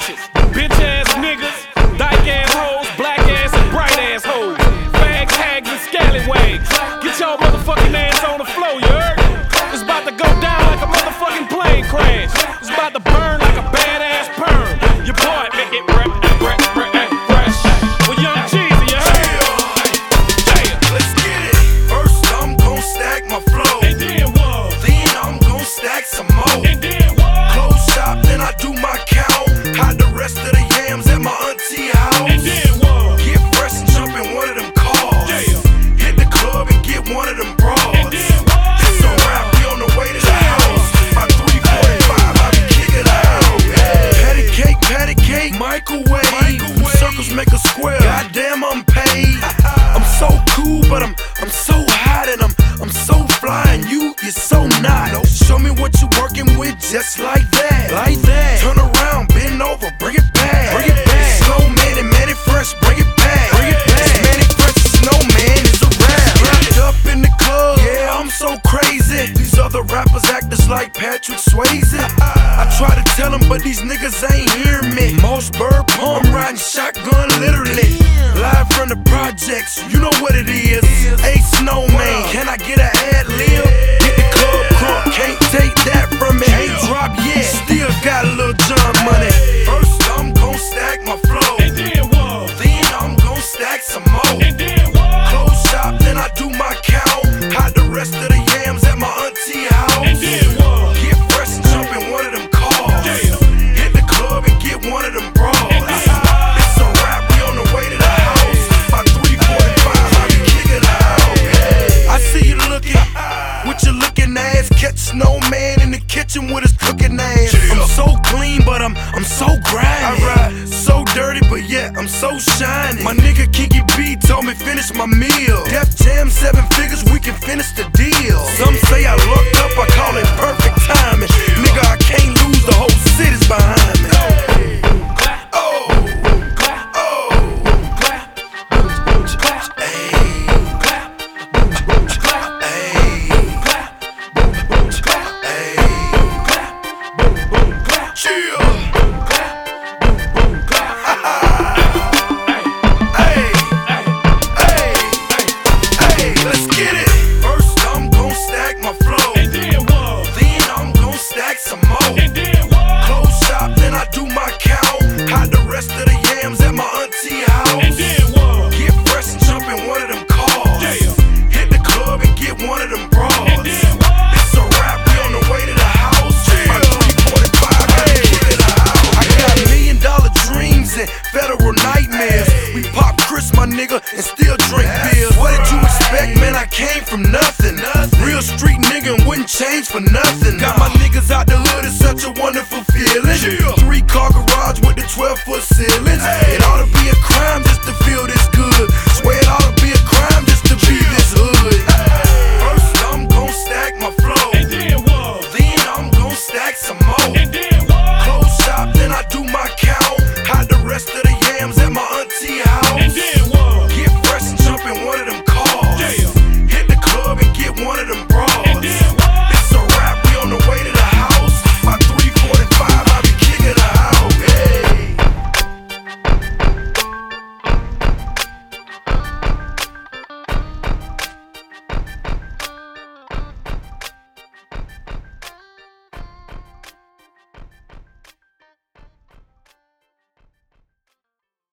bitches, bitch ass niggas, dyke ass hoes, black ass and bright ass hoes, fags, hags and scallywags. Get your motherfucking ass on the floor, you heard? It's about to go down like a motherfucking plane crash. It's about to burn like a badass perm. Your boy make it fresh. With Young Jeezy, you heard? Yeah, let's get it. First I'm gon' stack my flow, and then what? then I'm gon' stack some more. And then what? Close shop, then I do my count. Hide the rest of the yams at my auntie house. And then what? Get fresh and jump in one of them cars. Yeah. Hit the club and get one of them bras. And then what? It's a wrap, we on the way to the house. By 3:45, I be kicking out. Patty cake, microwave. Circles make a square. Goddamn, I'm paid. I'm so cool, but I'm so hot and I'm so fly and you're so not. Show me what you working with, just like that. Like that. Turn around, bend over, bring it back. Bring it back. Snowman and Manny Fresh, bring it back. Bring it back. It's Manny Fresh, Snowman is a rap. Wrapped up in the club, yeah, I'm so crazy. These other rappers act just like Patrick Swayze. I try to tell them, but these niggas ain't hear me. Mossberg Palm riding shotgun, literally. Live from the projects, you know what it is. Hey Snowman, can I get an ad lib? Get the club crunk, can't take that from me. Ain't dropped yet, still got a little John money. First I'm gon' stack my flow, And then what? then I'm gon' stack some more. And then what? Close shop, then I do my count. Hide the rest of the yams at my auntie house. And then what? Get fresh and jump in one of them cars. Yeah. Hit the club and get one of them bras. It's a wrap, we on the way to the house. By 3:45, I be kicking out. I see you looking with your looking ass. Catch Snowman in the kitchen with his cooking ass. I'm so clean, but I'm so grimy. So dirty, but yet I'm so shiny. My nigga Kiki B told me finish my meal. Def Jam 7 figures, we can finish the deal. Some say I looked up, I call it perfect timing. Nigga, I can't lose, the whole city's behind me. Let's get it. First I'm gon' stack my flow, And then what? then I'm gon' stack some more. And then what? Close shop, then I do my count. Hide the rest of the yams at my auntie house. And then what? Get fresh and jump in one of them cars. Yeah. Hit the club and get one of them bras. And then what? It's a wrap, we on the way to the house. By 3:45, I be kicking out. I got $1 million dreams and federal nightmares. We pop Chris, my nigga, and still drink beers. What did you expect, man? I came from nothing. Real street nigga and wouldn't change for nothing. Got my niggas out the hood, it's such a wonderful feeling. 3-car garage with the 12-foot ceilings. It ought to be a crime just to feel this good. Swear it ought to be a crime just to be this hood.